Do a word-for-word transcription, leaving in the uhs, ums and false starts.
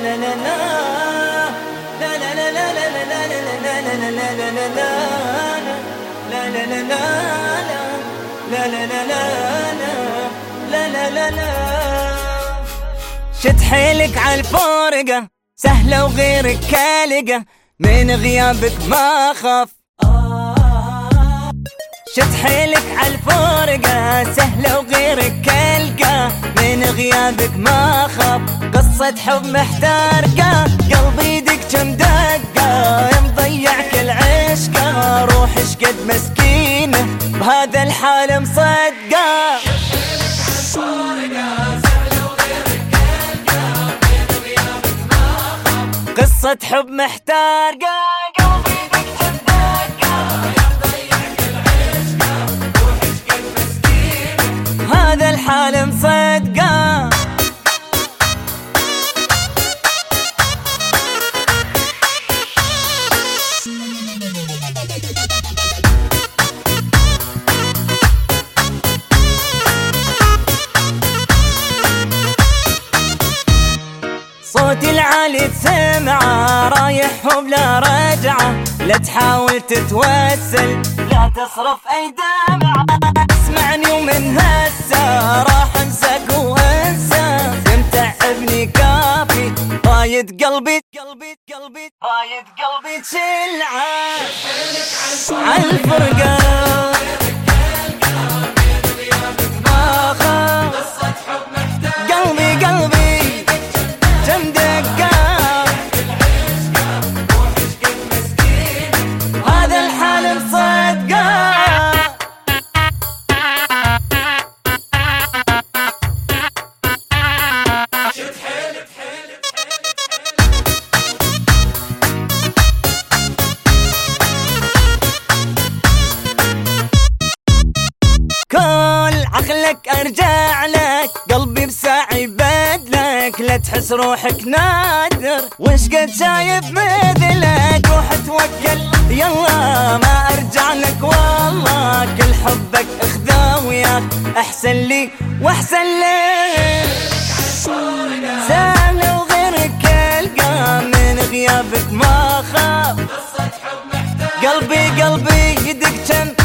شد حيلك عالفورقة سهلة وغيرك كالقة من غيابك ما خاف. شد حيلك عالفورقة سهلة وغيرك كالقة من غيابك ما خاف. قصة حب محتارقة قلبي يدق كم دقة مضيع كل عشقة روحي شقد مسكينة بهذا الحال مصدقة. قصة حب محتارقة قلبي يدق كم دقة مضيع كل عشقة روحي شقد مسكينة هذا الحال مصدقة. صوتي العالي تسمعه رايح وبلا رجعه لا تحاول تتوسل لا تصرف اي دمعه. اسمعني ومن هسه راح انساك وانسى متعبني كافي رايد قلبي قلبي قلبي رايد قلبي تشلعه عالفرقه ما خاف. قلبي قلبي كم دقة هذا الحال مصدقة. كل عقلك ارجع لك قلبي بساعة يبدلك لا تحس روحك نادر وش قد شايف مثلك. روح توكل يلا ما ارجع لك والله كل حبك اخذه وياك احسن لي واحسن لك. سهل وغيرك القى من غيابك ما خاف. قلبي قلبي يدق كم